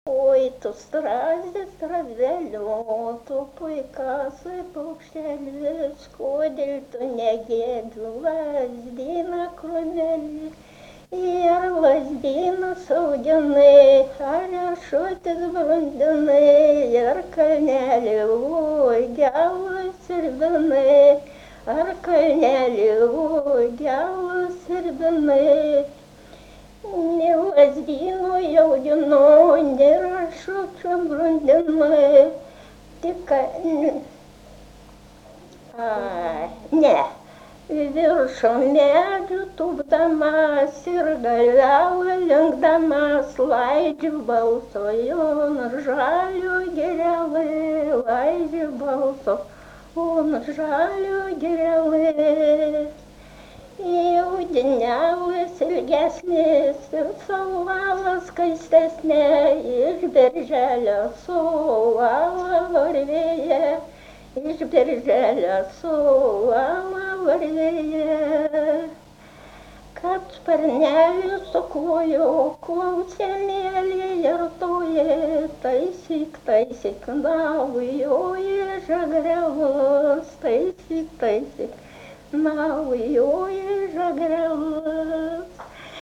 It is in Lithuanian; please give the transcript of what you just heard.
Oi, tu strazdi, strazdeliotų, puikasai paukštelis, kodėl tu negėdi lazdyną krūmelį. Ir lazdynas auginai, ar riešutis brandinai, ir kalnelį uogialas ir vinai, ar kalnelį uogialas ir vinai. Nei lazdynų jaudino, nei riešučių brandinai, tik, ne, viršum medžių tūpdamas ir galvelą lenkdamas, laidžiu balso Jono žalio gėrelai, laidžiu balso Jono žalio gėrelai. Jaudinėlis ilgesnis ir sauvalas skaistesnė, iš berželio suvala varvėje, iš berželio suvala varvėje. Kad sparnelį suklojo, klausė mėlyje ir toje, taisyk, taisyk, naujoji žagrelus, taisyk, taisyk. Naujoji žagrelus.